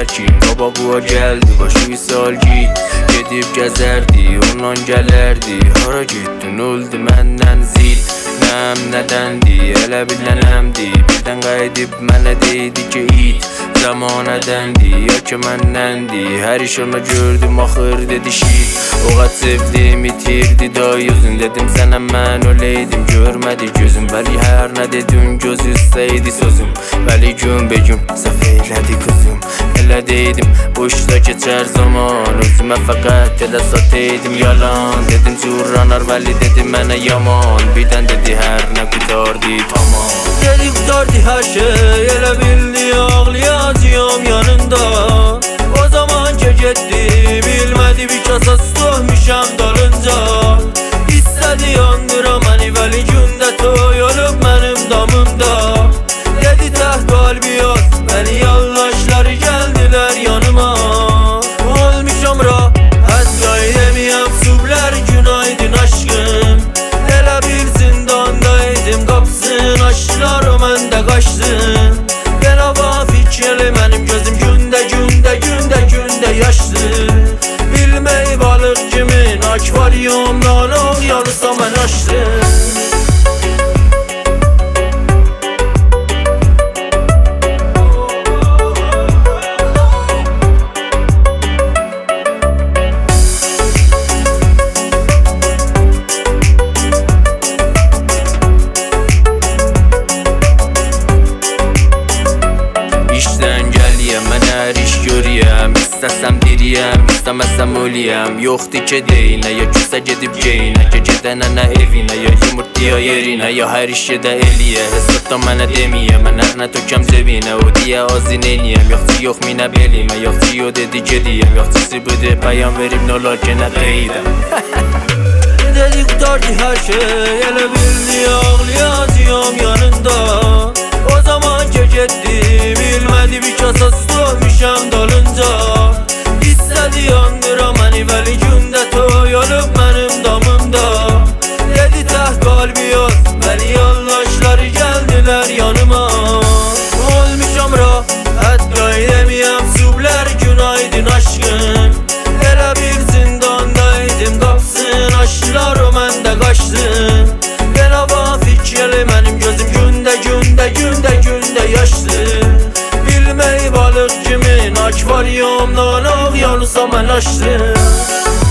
ki Qabağıma gəldi, başı visal git Gedib gəzərdi, ondan gələrdi Hara getdin, öldü məndən zil Nəm nədəndi, elə bilənəmdi Birdən qayıdıb mənə deydi ki it Zamanədəndi, ya ki məndəndi Hər iş ona gördüm, axır dedi şit O qat sevdim, itirdi da yüzün Dedim sənə mən öleydim, görmədi gözüm Bəli hər nə dedin, göz üstəydi sözüm Bəli gün be gün, səhv eylədi qızım Elə deydim, bu işdə keçər zaman Özümə fəqət elə sataydım yalan Dedim zurranar, bəli dedi mənə yaman Birdən dedi hər nə qutardı tamam Dedi qutardı hər şey, elə bildi ağlayacağım yanında O zaman ki getdi, bilmədi bir kasa soğmuşam dalınca İstədi yandıra məni, bəli gündə toy olub mənim damımda Dedi təh qalbi yaz, məni yallaşları gəldilər yanıma Olmuşam rahat, qaydemiyəm sublər günaydın aşkım Elə bir zindandaydım, qapısını açdılar o məndə qaçdım Qəraba fikirli mənim gözüm gündə yaşdı Bilmək balıq kimin akvaryumdan oğyalısa mən açdım Mən hər iş görəyəm İstəsəm diriyəm, istəməsəm öləyəm Yoxdur ki deyinə, ya küsə gedib geyinə Ki gedənə nə evinə, ya yumurtaya yerinə Ya hər iş gedə eləyə, hesabda mənə deməyə Mən hər nə tökəm cebinə, o deyə azin eləyəm Yoxçı yox minə belimə, yoxçı yo dedi gediyəm Yoxçısı büdü bəyan verib nolar ki nə qeydəm Dedi qutardı hər şey, elə bildi ağlayacağım yanında O zaman ki getdi, bilmədi bir kasa soğmuşam dalınca İstədi yandıra məni, bəli gündə toy olub mənim damımda Dedi təh qalbi yaz, bəli yallaşları gəldilər yanıma Olmuşam rahat, qaydemiyəm sublər günaydın aşkım Elə bir zindandaydım, qapısını açdılar o məndə qaçdım Qəraba fikirli mənim gözüm gündə yaşdı Bilmək balıq kimin akvaryumdan oğyalısa mən açdım